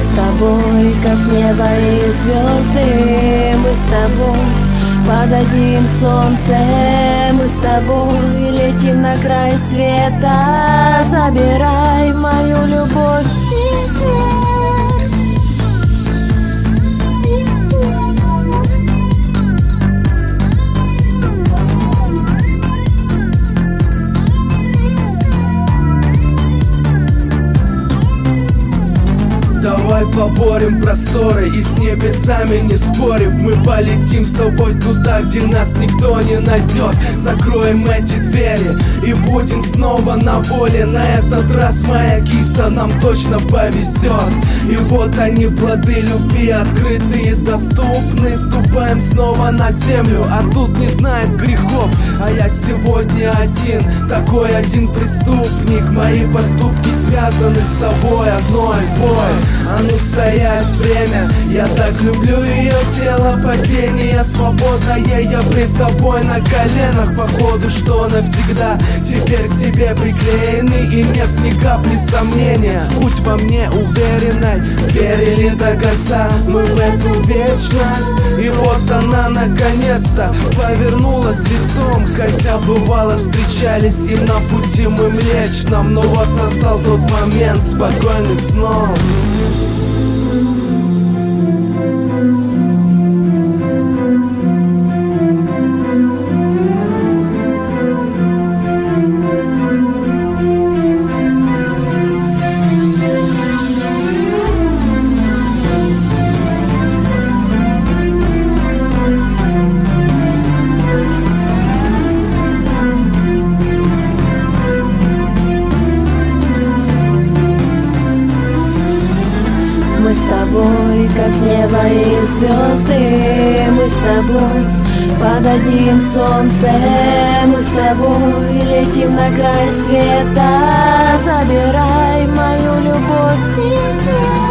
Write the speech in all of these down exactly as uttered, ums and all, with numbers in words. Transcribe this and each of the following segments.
с тобой, как небо и звезды. Мы с тобой под одним солнцем. Мы с тобой летим на край света. Забирай мою любовь, ветер. Давай поборем просторы и с небесами не спорив, мы полетим с тобой туда, где нас никто не найдет. Закроем эти двери и будем снова на воле. На этот раз, моя киса, нам точно повезет. И вот они, плоды любви, открытые, доступны. Ступаем снова на землю, а тут не знает грехов. А я сегодня один, такой один преступник. Мои поступки связаны с тобой одной бой. А ну стоять, время, я так люблю ее тело. Падение свободное, я пред тобой на коленах. Походу, что навсегда теперь к тебе приклеены. И нет ни капли сомнения, путь во мне уверенной. Верили до конца мы в эту вечность. И вот она наконец-то повернулась лицом. Хотя бывало встречались и на пути мы млечном. Но вот настал тот момент спокойных снов. Мы с тобой, как небо и звезды. Мы с тобой под одним солнцем. Мы с тобой летим на край света. Забирай мою любовь, ветер.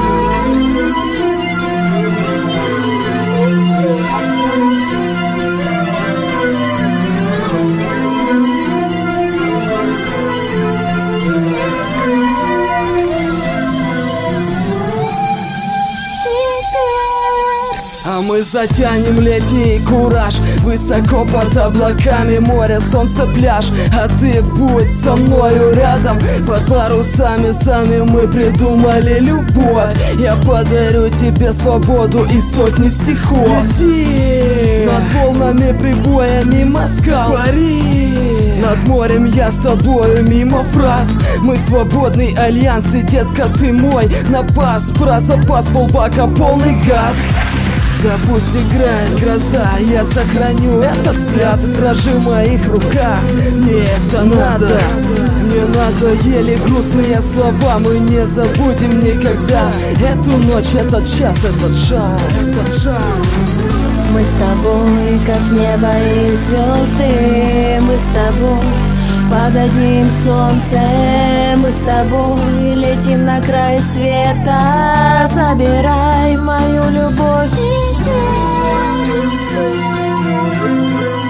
А мы затянем летний кураж высоко под облаками, море, солнце, пляж. А ты будь со мною рядом, под парусами сами мы придумали любовь. Я подарю тебе свободу и сотни стихов. Лети над волнами, прибоями Москва, Париж. Над морем я с тобою мимо фраз. Мы свободный альянс, и детка ты мой напас. Про запас полбака, полный газ. Да пусть играет гроза, я сохраню этот взгляд, дрожи в моих руках. Мне это надо, мне надо еле грустные слова. Мы не забудем никогда эту ночь, этот час, этот шаг, этот шаг. Мы с тобой, как небо и звезды. Мы с тобой под одним солнцем. Мы с тобой летим на край света. Забирай мою любовь, ветер.